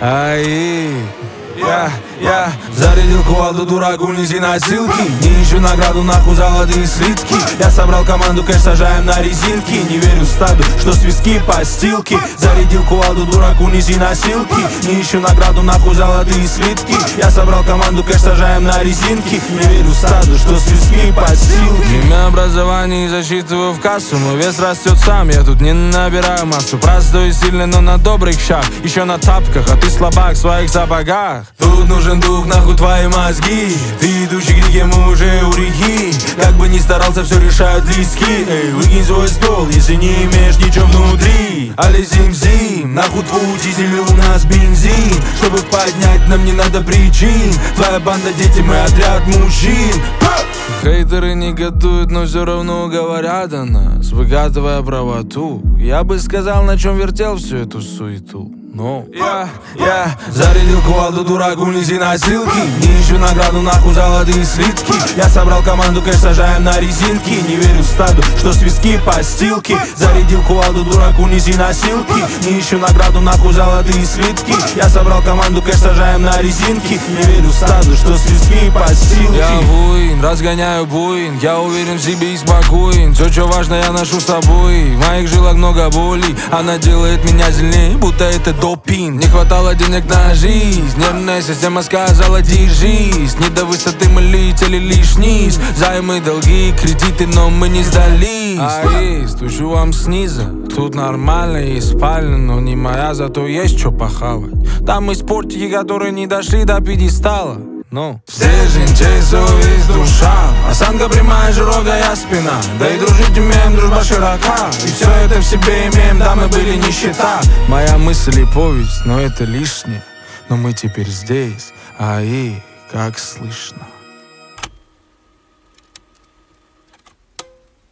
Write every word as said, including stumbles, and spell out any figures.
Ай, я, я зарядил кувалду, дурак, унеси носилки. Не ищу награду, нахуй золотые слитки. Я собрал команду, кэш сажаем на резинки. Не верю стаду, что свистки постилки. Зарядил кувалду, дурак, унеси носилки. Не ищу награду, нахуй золотые слитки. Я собрал команду, кэш сажаем на резинки. Не верю стаду, что свистки постилки. Имя образование засчитываю в кассу. Мой вес растет сам, я тут не набираю массу. Простой и сильный, но на добрых щах. Еще на тапках, а ты слабак в своих сапогах. Тут нужен дух, нахуй твои мозги. Ты идущий к реке, мы уже у реки. Как бы ни старался, все решают листки. Эй, выкинь свой стол, если не имеешь ничего внутри. Али зим-зим, нахуй твой дизель, у нас бензин. Чтобы поднять, нам не надо причин. Твоя банда, дети, мы отряд мужчин. Хейтеры негодуют, но все равно говорят о нас, выкатывая правоту. Я бы сказал, на чем вертел всю эту суету. Но я, я зарядил кувалду, дурак, унеси носилки. Не ищу награду, нахуй золотые слитки. Я собрал команду, кэш сажаем на резинки. Не верю стаду, что свистки постилки. Зарядил кувалду, дурак, унеси носилки. Не ищу награду, нахуй золотые слитки. Я собрал команду, кэш сажаем на резинки. Не верю стаду, что свистки постилки. Я воин, разгоняю буин. Я уверен в себе и спокоен. Все, что важно, я ношу с собой. В моих жилах много боли. Она делает меня сильнее, будто это допинг. Не хватало денег на жизнь. Нервная система сказала держись. Не до высоты мы летели лишь вниз. Займы, долги, кредиты, но мы не сдались. Ай, стучу вам снизу. Тут нормально, есть спальня, но не моя, зато есть что похавать. Там есть портики, которые не дошли до пьедестала. Ну, стержень, честь, совесть, душа. Осанка прямая, широкая спина. Да и дружить умеем, дружба широка. И все это в себе имеем, да мы были нищета. Моя мысль и повесть, но это лишнее. Но мы теперь здесь, ай, как слышно.